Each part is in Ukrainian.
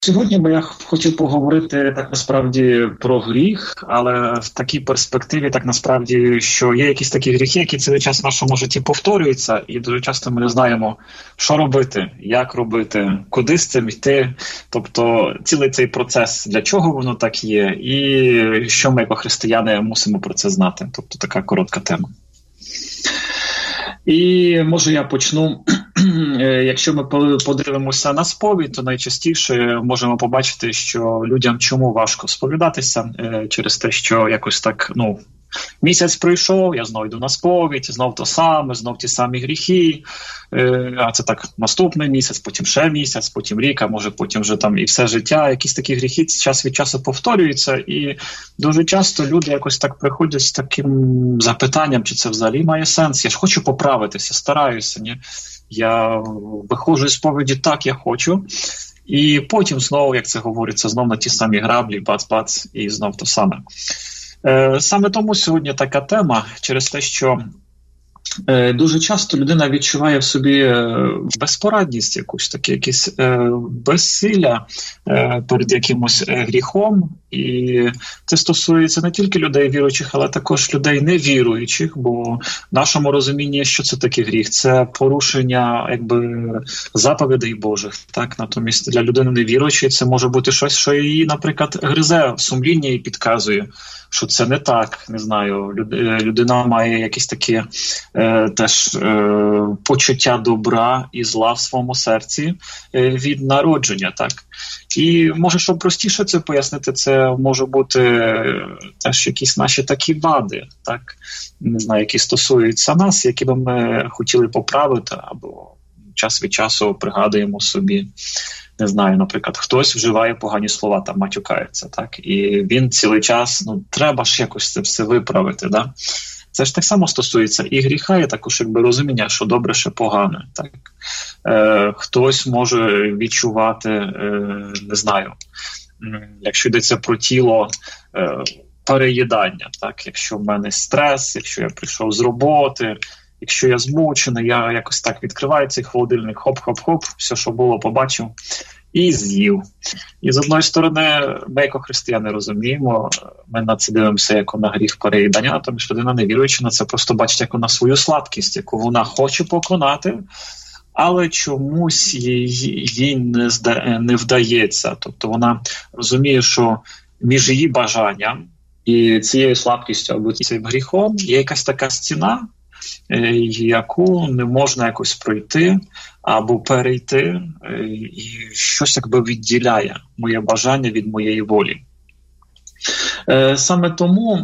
Сьогодні би я хотів поговорити так насправді про гріх, але в такій перспективі так насправді, що є якісь такі гріхи, які цілий час в нашому житті повторюються, і дуже часто ми не знаємо, що робити, як робити, куди з цим йти. Тобто цілий цей процес, для чого воно так є, і що ми, як християни, мусимо про це знати. Тобто така коротка тема. І може я почну. Якщо ми подивимося на сповідь, то найчастіше можемо побачити, що людям чому важко сповідатися через те, що якось так, місяць пройшов, я знову йду на сповідь, знов то саме, знов ті самі гріхи, а це так наступний місяць, потім ще місяць, потім рік, а може потім вже там і все життя. Якісь такі гріхи час від часу повторюються, і дуже часто люди якось так приходять з таким запитанням, чи це взагалі має сенс. Я ж хочу поправитися, стараюся, ні? Я виходжу із сповіді так, я хочу, і потім знову, як це говориться, знову на ті самі граблі, бац-бац, і знов то саме. Саме тому сьогодні така тема, через те, що дуже часто людина відчуває в собі безпорадність якусь, таке якесь безсилля перед якимось гріхом. І це стосується не тільки людей віруючих, але також людей невіруючих, бо в нашому розумінні, що це такий гріх? Це порушення заповідей Божих. Так? Натомість для людини невіруючої це може бути щось, що її, наприклад, гризе в сумлінні і підказує, що це не так, не знаю, людина має якісь такі теж почуття добра і зла в своєму серці від народження, так? І може, щоб простіше це пояснити, це може бути теж якісь наші такі вади, так? Не знаю, які стосуються нас, які би ми хотіли поправити, або час від часу пригадуємо собі. Не знаю, наприклад, хтось вживає погані слова, там матюкається, так? І він цілий час, треба ж якось це все виправити, да? Це ж так само стосується і гріха, і також розуміння, що добре, що погане, так? Хтось може відчувати, не знаю, якщо йдеться про тіло, переїдання, так? Якщо в мене стрес, якщо я прийшов з роботи, якщо я змучений, я якось так відкриваю цей холодильник, хоп-хоп-хоп, все, що було, побачив, і з'їв. І з одної сторони, ми, як християни, розуміємо, ми на це дивимося, як на гріх переїдання, тому що людина невіруюча на це просто бачить, як на свою слабкість, яку вона хоче поконати, але чомусь їй не вдається. Тобто вона розуміє, що між її бажанням і цією слабкістю або цим гріхом є якась така стіна, яку не можна якось пройти або перейти, і щось відділяє моє бажання від моєї волі. Саме тому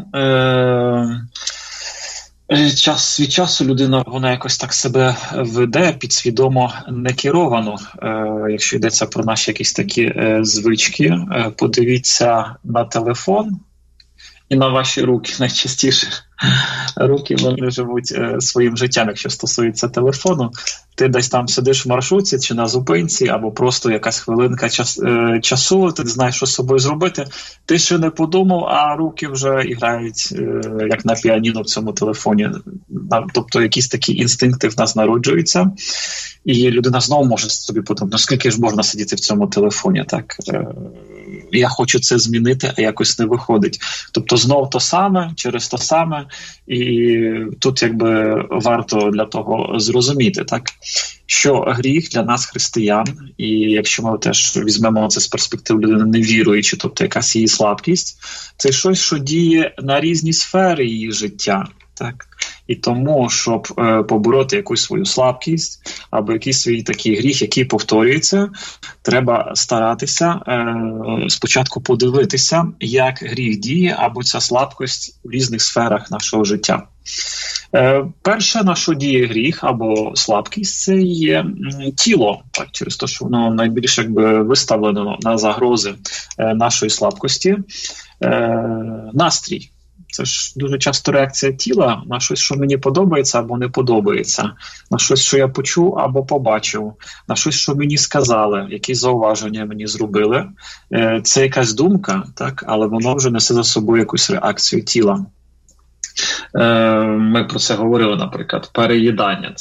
час від часу людина, вона якось так себе веде підсвідомо некеровано. Якщо йдеться про наші якісь такі звички, подивіться на телефон і на ваші руки найчастіше. Руки, вони живуть своїм життям, якщо стосується телефону. Ти десь там сидиш в маршрутці чи на зупинці, або просто якась хвилинка часу, ти не знаєш, що з собою зробити. Ти ще не подумав, а руки вже грають, як на піаніно в цьому телефоні. Тобто якісь такі інстинкти в нас народжуються. І людина знову може собі подумати, скільки ж можна сидіти в цьому телефоні, так? Я хочу це змінити, а якось не виходить. Тобто знов то саме, через то саме, і тут варто для того зрозуміти, так, що гріх для нас, християн, і якщо ми теж візьмемо це з перспективи людини невіруючи, тобто якась її слабкість, це щось, що діє на різні сфери її життя, так. І тому, щоб побороти якусь свою слабкість або якийсь свій такий гріх, який повторюється, треба старатися спочатку подивитися, як гріх діє або ця слабкість в різних сферах нашого життя. Перше, на що діє гріх або слабкість, це є тіло, так, через те, що воно найбільше виставлено на загрози нашої слабкості, настрій. Це ж дуже часто реакція тіла на щось, що мені подобається або не подобається, на щось, що я почув або побачив, на щось, що мені сказали, які зауваження мені зробили. Це якась думка, так, але воно вже несе за собою якусь реакцію тіла. Ми про це говорили, наприклад, переїдання. Це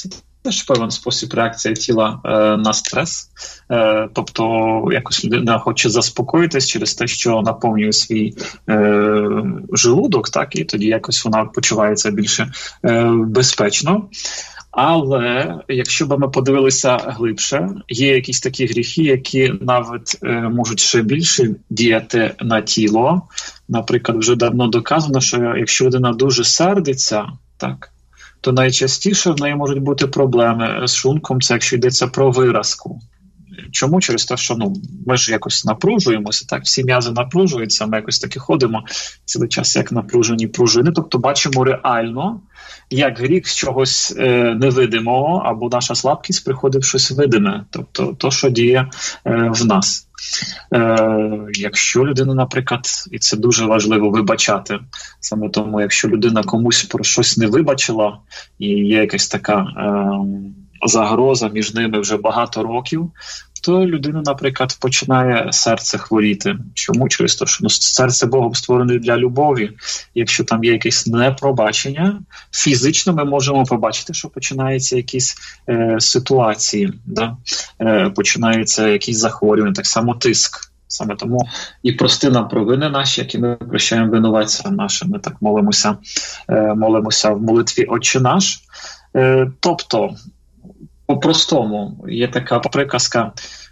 теж певний спосіб реакції тіла на стрес. Тобто якось людина хоче заспокоїтись через те, що наповнює свій желудок, так, і тоді якось вона почувається більше безпечно. Але якщо б ми подивилися глибше, є якісь такі гріхи, які навіть можуть ще більше діяти на тіло. Наприклад, вже давно доказано, що якщо людина дуже сердиться, так, то найчастіше в неї можуть бути проблеми з шлунком, це якщо йдеться про виразку. Чому? Через те, що ми ж якось напружуємося, так, всі м'язи напружуються, ми якось таки ходимо цілий час як напружені пружини, тобто бачимо реально, як гріх з чогось невидимого, або наша слабкість приходить в щось видиме, тобто то, що діє в нас. Якщо людина, наприклад, і це дуже важливо вибачати, саме тому, якщо людина комусь про щось не вибачила, і є якась така загроза між ними вже багато років, то людина, наприклад, починає серце хворіти. Чому? Через те, що серце Богом створене для любові. Якщо там є якесь непробачення, фізично ми можемо побачити, що починаються якісь ситуації, да? Починаються якісь захворювання, так само тиск. Саме тому і прости нам провини наші, які ми прощаємо винуватцям нашим. Ми так молимося в молитві «Отче наш». Тобто, по-простому, є така приказка,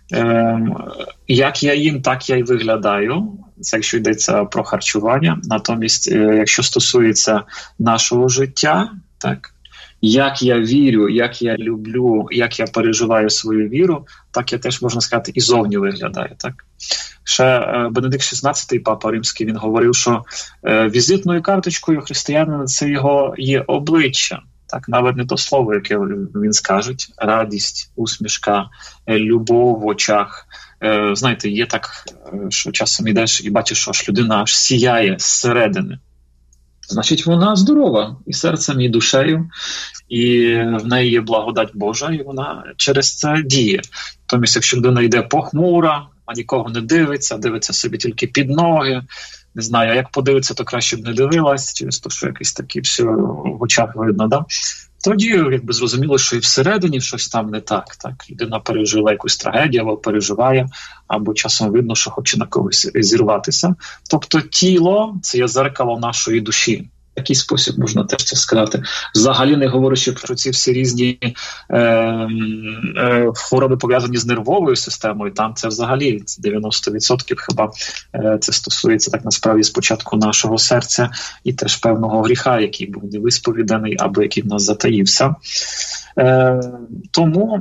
як я їм, так я й виглядаю. Це якщо йдеться про харчування. Натомість, якщо стосується нашого життя, так, як я вірю, як я люблю, як я переживаю свою віру, так я теж, можна сказати, і зовні виглядаю. Так? Ще Бенедикт XVI, Папа Римський, він говорив, що візитною карточкою християнина – це його є обличчя. Так, навіть не то слово, яке він скаже, радість, усмішка, любов в очах. Знаєте, є так, що часом йдеш і бачиш, що аж людина аж сіяє зсередини. Значить, вона здорова і серцем, і душею, і в неї є благодать Божа, і вона через це діє. Тобто, якщо людина йде похмура, а нікого не дивиться собі тільки під ноги, не знаю, а як подивитися, то краще б не дивилась, через те, що якесь таке все в очах видно, да? Тоді, якби зрозуміло, що і всередині щось там не так. Так? Людина пережила якусь трагедію, або переживає, або часом видно, що хоче на когось зірватися. Тобто тіло – це є дзеркало нашої душі. В такий спосіб можна теж це сказати. Взагалі не говорячи про ці всі різні хвороби, пов'язані з нервовою системою, там це взагалі 90% хіба це стосується так насправді спочатку нашого серця і теж певного гріха, який був не висповіданий або який в нас затаївся. Тому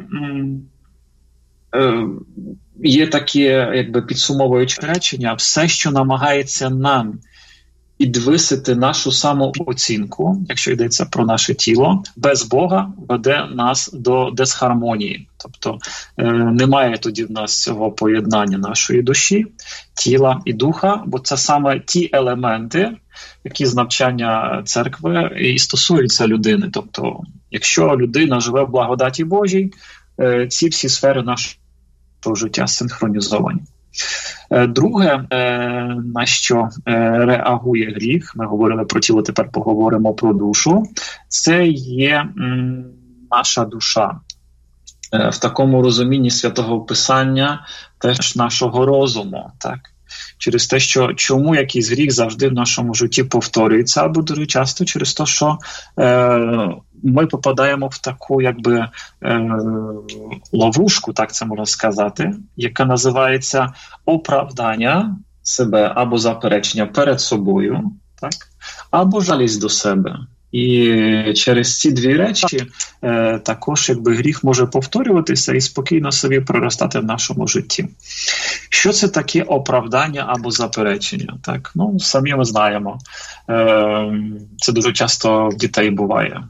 є таке, якби підсумовуюче речення, все, що намагається нам підвисити нашу самооцінку, якщо йдеться про наше тіло, без Бога веде нас до дисгармонії. Тобто немає тоді в нас цього поєднання нашої душі, тіла і духа, бо це саме ті елементи, які з навчання церкви і стосуються людини. Тобто, якщо людина живе в благодаті Божій, ці всі сфери нашого життя синхронізовані. Друге, на що реагує гріх, ми говорили про тіло, тепер поговоримо про душу, це є наша душа. В такому розумінні Святого Писання теж нашого розуму, так? Через те, що чому якийсь гріх завжди в нашому житті повторюється, або дуже часто через те, що ми попадаємо в таку якби ловушку, так це можна сказати, яка називається оправдання себе або заперечення перед собою, так? Або жалість до себе. І через ці дві речі також якби гріх може повторюватися і спокійно собі проростати в нашому житті. Що це таке оправдання або заперечення? Так? Ну, самі ми знаємо. Це дуже часто в дітей буває.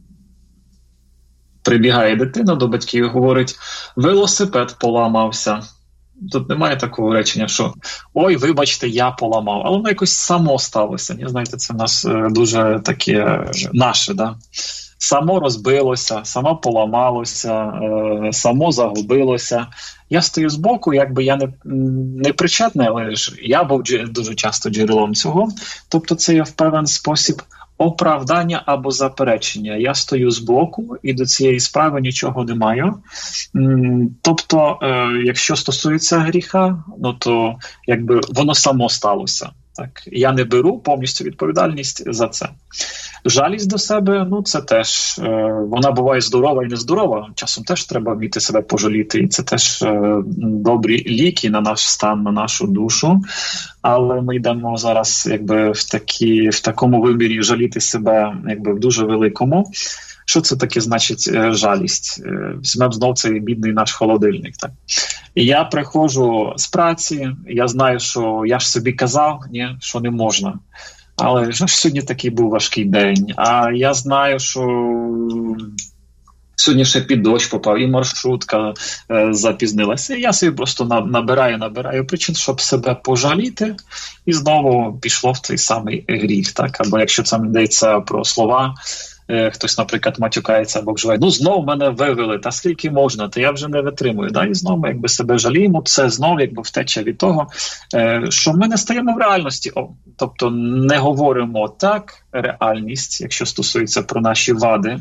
Прибігає дитина до батьків і говорить, велосипед поламався. Тут немає такого речення, що «Ой, вибачте, я поламав». Але воно якось само сталося. Знаєте, це в нас дуже таке наше, да? Само розбилося, само поламалося, само загубилося. Я стою збоку, якби я не причетний, але ж я був дуже часто джерелом цього. Тобто це є в певний спосіб оправдання або заперечення. Я стою збоку і до цієї справи нічого не маю. Тобто, якщо стосується гріха, ну то якби воно само сталося. Так, я не беру повністю відповідальність за це. Жалість до себе, ну це теж, вона буває здорова і нездорова. Часом теж треба вміти себе пожаліти, і це теж добрі ліки на наш стан, на нашу душу. Але ми йдемо зараз якби в такому вимірі жаліти себе якби в дуже великому. Що це таке значить жалість? Візьмемо знов цей бідний наш холодильник. Так? І я приходжу з праці, я знаю, що я ж собі казав, що не можна. Але ж сьогодні такий був важкий день. А я знаю, що сьогодні ще під дощ попав, і маршрутка запізнилася. І я собі просто набираю причин, щоб себе пожаліти, і знову пішло в цей самий гріх. Так? Або якщо це йдеться про слова, хтось, наприклад, матюкається або вживає, ну, знову мене вивели, та скільки можна, то я вже не витримую. Да? І знову якби себе жаліємо, це знову якби втеча від того, що ми не стаємо в реальності. Тобто не говоримо так, реальність, якщо стосується про наші вади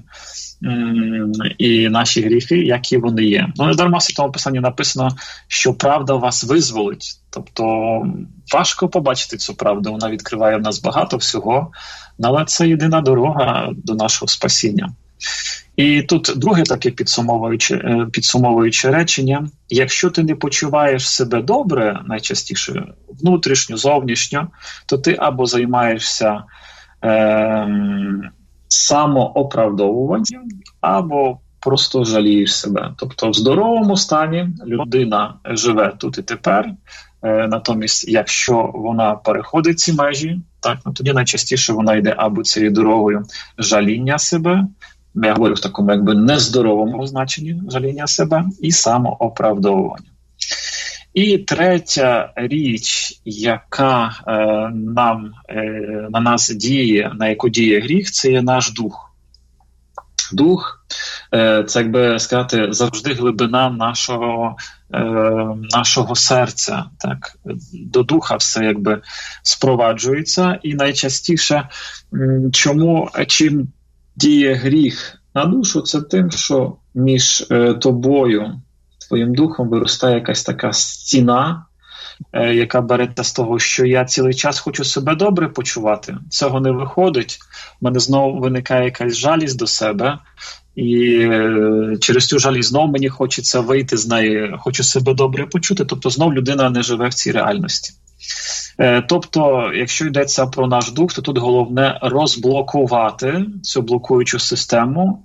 і наші гріхи, які вони є. Ну, не дарма в Святому Писанні написано, що правда вас визволить. Тобто важко побачити цю правду, вона відкриває в нас багато всього, але це єдина дорога до нашого спасіння. І тут друге таке підсумовуюче речення. Якщо ти не почуваєш себе добре, найчастіше внутрішньо, зовнішньо, то ти або займаєшся самооправдовуванням, або просто жалієш себе. Тобто в здоровому стані людина живе тут і тепер, натомість, якщо вона переходить ці межі, так, ну, тоді найчастіше вона йде або цією дорогою жаління себе, я говорю в такому якби нездоровому значенні жаління себе, і самооправдовування. І третя річ, яка на нас діє, на яку діє гріх, це є наш дух. Дух – це, як би сказати, завжди глибина нашого серця. Так? До духа все якби спроваджується. І найчастіше, чим діє гріх на душу, це тим, що між тобою, твоїм духом виростає якась така стіна, яка береться з того, що я цілий час хочу себе добре почувати. Цього не виходить. В мене знову виникає якась жалість до себе, і через цю жалість знову мені хочеться вийти з неї, хочу себе добре почути, тобто знову людина не живе в цій реальності. Тобто, якщо йдеться про наш дух, то тут головне розблокувати цю блокуючу систему,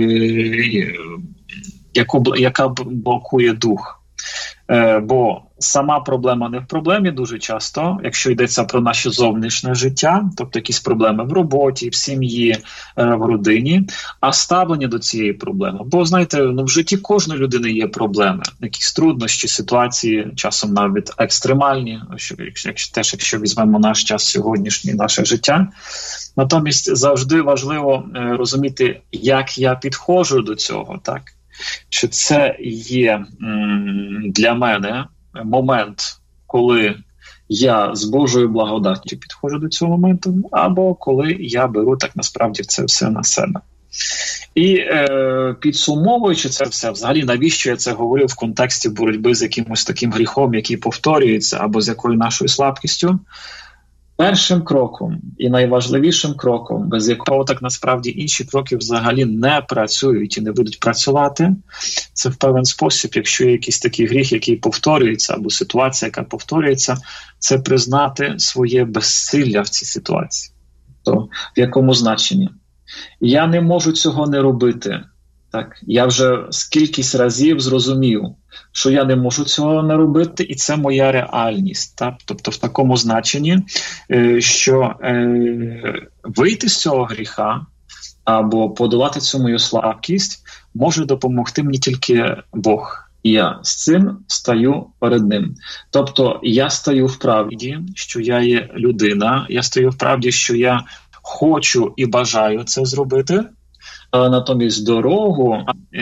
яка блокує дух. Бо сама проблема не в проблемі дуже часто, якщо йдеться про наше зовнішнє життя, тобто якісь проблеми в роботі, в сім'ї, в родині, а ставлення до цієї проблеми. Бо, знаєте, в житті кожної людини є проблеми, якісь труднощі, ситуації, часом навіть екстремальні, якщо візьмемо наш час сьогоднішній, наше життя. Натомість завжди важливо розуміти, як я підходжу до цього, так? Чи це є для мене момент, коли я з Божою благодаттю підходжу до цього моменту, або коли я беру так насправді це все на себе. І підсумовуючи це все, взагалі навіщо я це говорю в контексті боротьби з якимось таким гріхом, який повторюється, або з якою нашою слабкістю, першим кроком і найважливішим кроком, без якого так насправді інші кроки взагалі не працюють і не будуть працювати, це в певен спосіб, якщо є якийсь такий гріх, який повторюється, або ситуація, яка повторюється, це признати своє безсилля в цій ситуації. То в якому значенні? Я не можу цього не робити. Так? Я вже скількись разів зрозумів, що я не можу цього не робити, і це моя реальність. Так? Тобто в такому значенні, що вийти з цього гріха або подолати цю мою слабкість може допомогти мені тільки Бог. І я з цим стаю перед ним. Тобто я стаю в правді, що я є людина, я стаю в правді, що я хочу і бажаю це зробити, але натомість дорогу,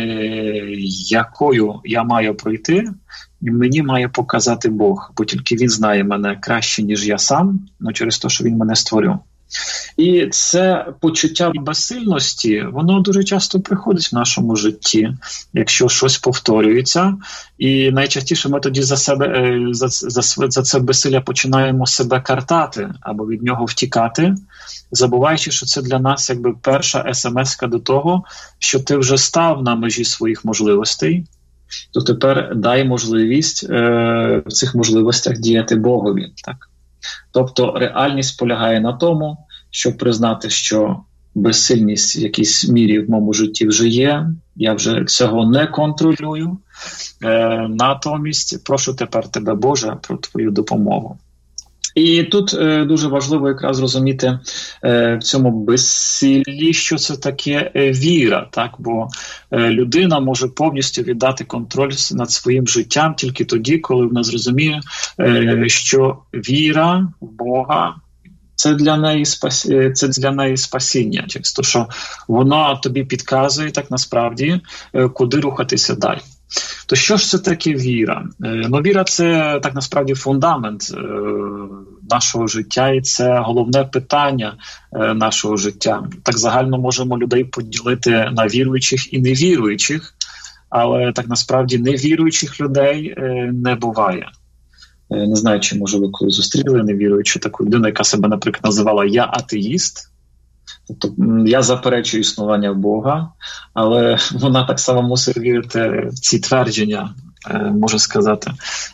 якою я маю пройти, мені має показати Бог, бо тільки Він знає мене краще, ніж я сам, через те, що Він мене створив. І це почуття безсильності, воно дуже часто приходить в нашому житті, якщо щось повторюється. І найчастіше ми тоді за це безсилля починаємо себе картати або від нього втікати, забуваючи, що це для нас якби перша смс-ка до того, що ти вже став на межі своїх можливостей, то тепер дай можливість в цих можливостях діяти Богові. Так? Тобто реальність полягає на тому, щоб признати, що безсильність в якійсь мірі в моєму житті вже є, я вже цього не контролюю. Натомість прошу тепер тебе, Боже, про твою допомогу. І тут дуже важливо якраз розуміти в цьому безсиллі, що це таке віра, так? Бо людина може повністю віддати контроль над своїм життям тільки тоді, коли вона зрозуміє, що віра в Бога це для неї спасіння, через те, що вона тобі підказує так насправді, куди рухатися далі. То що ж це таке віра? Ну, віра – це так насправді фундамент нашого життя, і це головне питання нашого життя. Так загально можемо людей поділити на віруючих і невіруючих, але так насправді невіруючих людей не буває. Не знаю, чи, може, ви коли зустріли невіруючу таку людину, яка себе, наприклад, називала «я атеїст». Тобто я заперечую існування Бога, але вона так само мусить вірити в ці твердження, можу сказати,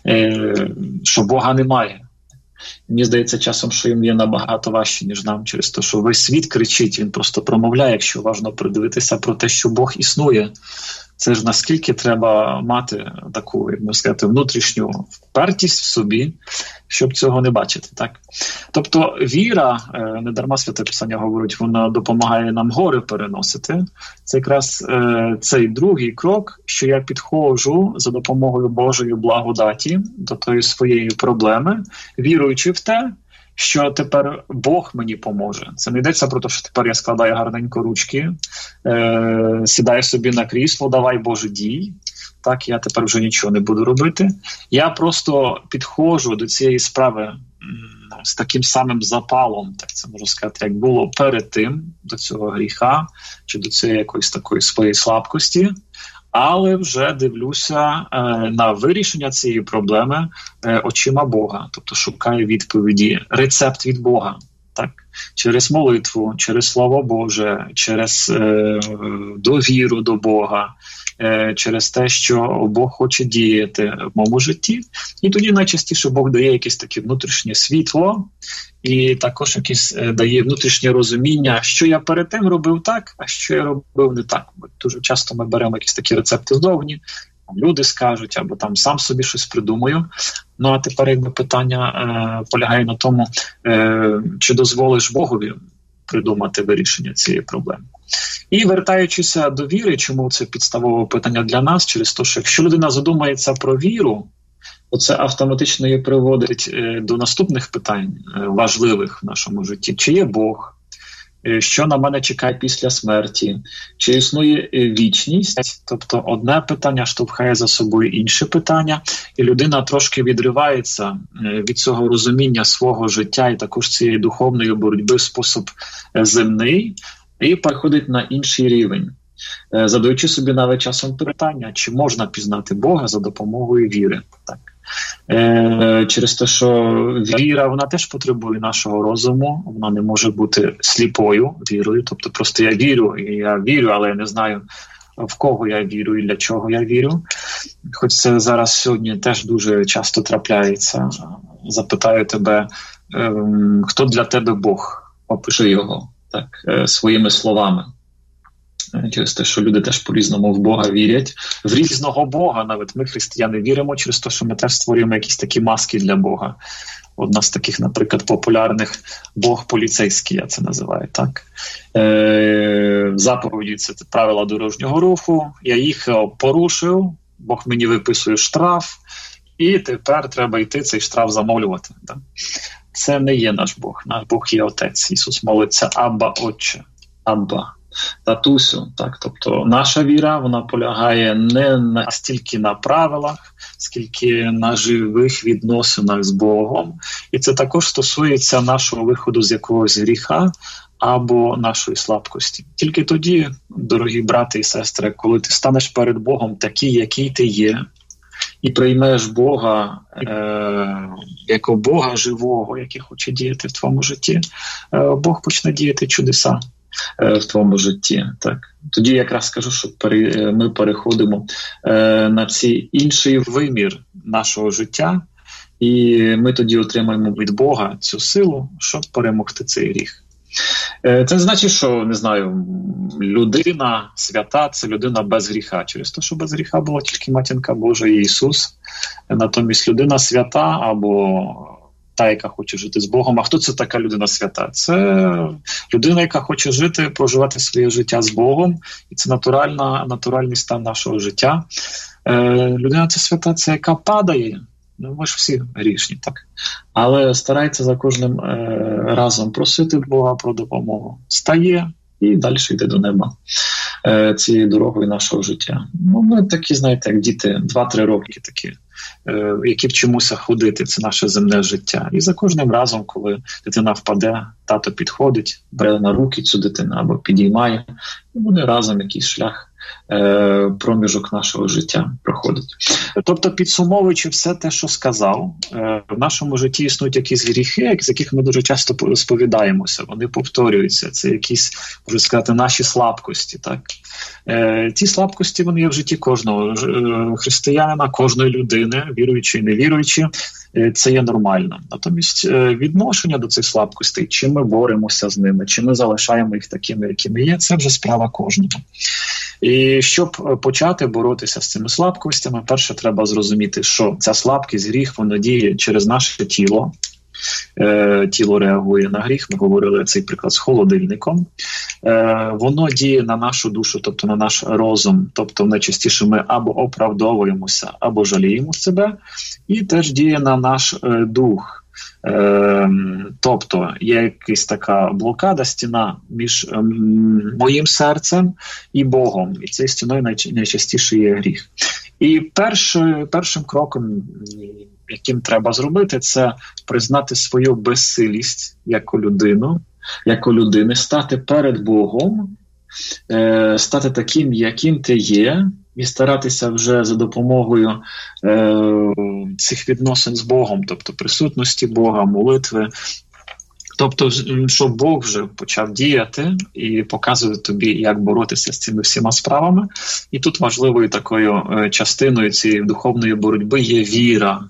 що Бога немає. Мені здається часом, що їм є набагато важче, ніж нам, через те, що весь світ кричить, він просто промовляє, якщо уважно придивитися про те, що Бог існує. Це ж наскільки треба мати таку, як можна сказати, внутрішню впертість в собі, щоб цього не бачити. Так? Тобто віра, не дарма Святе Писання говорить, вона допомагає нам гори переносити. Це якраз цей другий крок, що я підходжу за допомогою Божої благодаті до тої своєї проблеми, віруючи в те, що тепер Бог мені поможе. Це не йдеться про те, що тепер я складаю гарненько ручки, сідаю собі на крісло, давай, Боже, дій. Так, я тепер вже нічого не буду робити. Я просто підходжу до цієї справи з таким самим запалом, так це можу сказати, як було перед тим, до цього гріха, чи до цієї якоїсь такої своєї слабкості, але вже дивлюся на вирішення цієї проблеми очима Бога, тобто шукаю відповіді, рецепт від Бога. Так? Через молитву, через Слово Боже, через довіру до Бога, через те, що Бог хоче діяти в моєму житті. І тоді найчастіше Бог дає якесь таке внутрішнє світло і також якесь дає внутрішнє розуміння, що я перед тим робив так, а що я робив не так. Бо дуже часто ми беремо якісь такі рецепти ззовні, люди скажуть, або там сам собі щось придумаю. Ну, а тепер якби питання полягає на тому, чи дозволиш Богові придумати вирішення цієї проблеми. І вертаючися до віри, чому це підставове питання для нас, через те, що якщо людина задумається про віру, то це автоматично її приводить до наступних питань важливих в нашому житті. Чи є Бог? Що на мене чекає після смерті? Чи існує вічність? Тобто одне питання штовхає за собою інше питання, і людина трошки відривається від цього розуміння свого життя і також цієї духовної боротьби в спосіб земний, і переходить на інший рівень, задаючи собі навіть часом питання, чи можна пізнати Бога за допомогою віри. Так. Через те, що віра, вона теж потребує нашого розуму, вона не може бути сліпою вірою, тобто просто я вірю, але я не знаю, в кого я вірю і для чого я вірю. Хоч це зараз сьогодні теж дуже часто трапляється. Запитаю тебе, хто для тебе Бог? Опиши його так, своїми словами. Через те, що люди теж по-різному в Бога вірять. В різного Бога, навіть ми, християни, віримо через те, що ми теж створюємо якісь такі маски для Бога. Одна з таких, наприклад, популярних Бог поліцейський, я це називаю, так? Заповіді – це правила дорожнього руху. Я їх порушив, Бог мені виписує штраф, і тепер треба йти цей штраф замовлювати. Так? Це не є наш Бог. Наш Бог є Отець. Ісус молиться «Абба, Отче». Абба. татусю, так, тобто наша віра, вона полягає не стільки на правилах, скільки на живих відносинах з Богом. І це також стосується нашого виходу з якогось гріха або нашої слабкості. Тільки тоді, дорогі брати і сестри, коли ти станеш перед Богом такий, який ти є, і приймеш Бога як Бога живого, який хоче діяти в твоєму житті, Бог почне діяти чудеса в твоєму житті. Так. Тоді якраз скажу, що ми переходимо на цей інший вимір нашого життя, і ми тоді отримаємо від Бога цю силу, щоб перемогти цей гріх. Це не значить, що, не знаю, людина свята – це людина без гріха. Через те, що без гріха була тільки Матінка Божа і Ісус. Натомість людина свята або та, яка хоче жити з Богом. А хто це така людина свята? Це людина, яка хоче жити, проживати своє життя з Богом. І це натуральний стан нашого життя. Людина це свята, це яка падає. Ну, ми ж всі грішні, так. Але старається за кожним разом просити Бога про допомогу. Стає і далі йде до неба цією дорогою нашого життя. Ну, ми такі, знаєте, як діти, 2-3 роки такі, які вчимося ходити, це наше земне життя. І за кожним разом, коли дитина впаде, тато підходить, бере на руки цю дитину або підіймає, і вони разом якийсь шлях, проміжок нашого життя проходить. Тобто, підсумовуючи все те, що сказав, в нашому житті існують якісь гріхи, з яких ми дуже часто сповідаємося, вони повторюються, це якісь, можна сказати, наші слабкості. Так? Ці слабкості, вони є в житті кожного християнина, кожної людини, віруючи і невіруючи, це є нормально. Натомість відношення до цих слабкостей, чи ми боремося з ними, чи ми залишаємо їх такими, якими є, це вже справа кожного. І щоб почати боротися з цими слабкостями, перше треба зрозуміти, що ця слабкість, гріх, воно діє через наше тіло. Тіло реагує на гріх, ми говорили цей приклад з холодильником. Воно діє на нашу душу, тобто на наш розум, тобто найчастіше ми або оправдовуємося, або жаліємо себе, і теж діє на наш дух. Тобто є якась така блокада, стіна між моїм серцем і Богом, і цією стіною найчастіше є гріх. І першим кроком, яким треба зробити, це признати свою безсилість як людини, стати перед Богом, стати таким, яким ти є, і старатися вже за допомогою цих відносин з Богом, тобто присутності Бога, молитви, тобто, щоб Бог вже почав діяти і показувати тобі, як боротися з цими всіма справами. І тут важливою такою частиною цієї духовної боротьби є віра.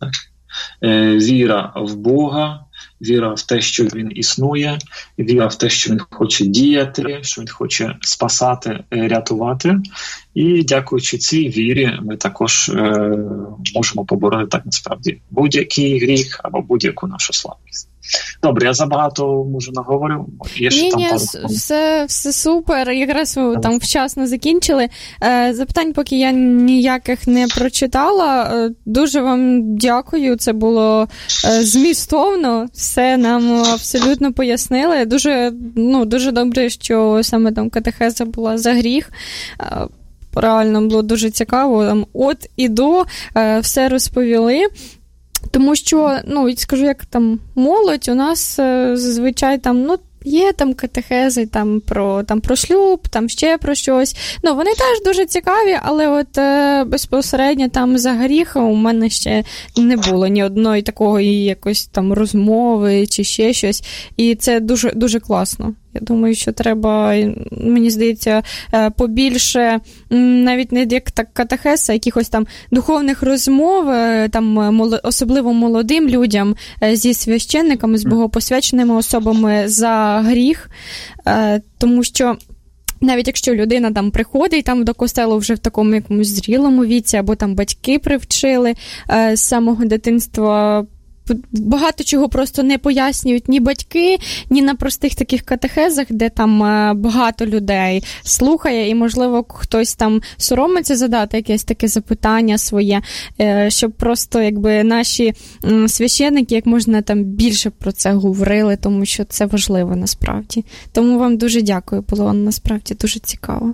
Віра в Бога, віра в те, що Він існує, віра в те, що Він хоче діяти, що Він хоче спасати, рятувати. І дякуючи цій вірі, ми також можемо побороти так насправді будь-який гріх або будь-яку нашу слабкість. Добре, я забагато, може, наговорив. Ні, все супер. Якраз ви там вчасно закінчили. Запитань поки я ніяких не прочитала. Дуже вам дякую. Це було змістовно. Все нам абсолютно пояснили. Дуже добре, що саме там катехеза була за гріх. Реально було дуже цікаво. Там от і до все розповіли. Тому що, скажу, як там молодь, у нас зазвичай там, є там катехези про шлюб, там ще про щось. Вони теж дуже цікаві, але от безпосередньо там за гріх у мене ще не було ні одної такої якось там розмови чи ще щось. І це дуже, дуже класно. Я думаю, що треба, мені здається, побільше, навіть не як так катехез, а якихось там духовних розмов, там особливо молодим людям зі священниками, з богопосвяченими особами за гріх, тому що навіть якщо людина там приходить там до костелу вже в такому якомусь зрілому віці, або там батьки привчили з самого дитинства багато чого просто не пояснюють ні батьки, ні на простих таких катехезах, де там багато людей слухає, і, можливо, хтось там соромиться задати якесь таке запитання своє, щоб просто, якби, наші священники як можна там більше про це говорили, тому що це важливо насправді. Тому вам дуже дякую, було насправді дуже цікаво.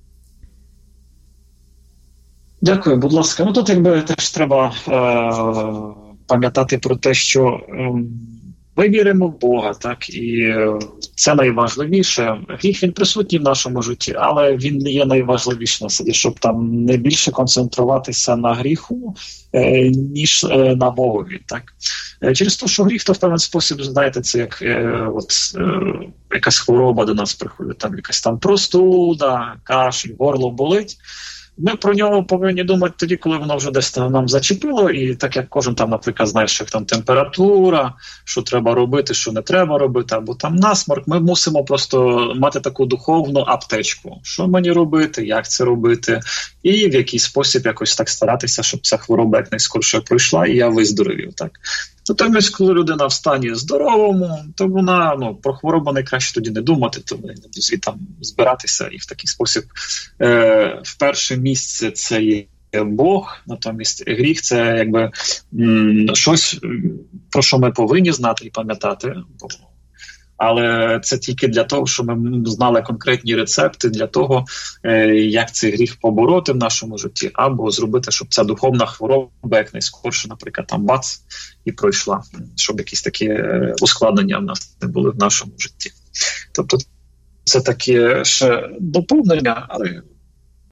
Дякую, будь ласка. Ну, тут, якби, теж треба пам'ятати про те, що ми віримо в Бога, так, і це найважливіше. Гріх, він присутній в нашому житті, але він не є найважливішим, щоб там не більше концентруватися на гріху, ніж на Богові, так. Через те, що гріх, то в певний спосіб, знаєте, це як якась хвороба до нас приходить, там якась там простуда, кашель, горло болить. Ми про нього повинні думати тоді, коли воно вже десь нам зачепило, і так як кожен там, наприклад, знає, що там температура, що треба робити, що не треба робити, або там насморк, ми мусимо просто мати таку духовну аптечку. Що мені робити, як це робити, і в який спосіб якось так старатися, щоб ця хвороба якнайскоріше пройшла, і я виздоровів, так. Натомість, коли людина в стані здоровому, то вона, про хворобу найкраще тоді не думати, то звідти збиратися і в такий спосіб в перше місце це є Бог, натомість гріх – це якби щось, про що ми повинні знати і пам'ятати. Але це тільки для того, щоб ми знали конкретні рецепти для того, як цей гріх побороти в нашому житті, або зробити, щоб ця духовна хвороба якнайскорше, наприклад, там бац, і пройшла, щоб якісь такі ускладнення в нас не були в нашому житті. Тобто це таке ще доповнення, але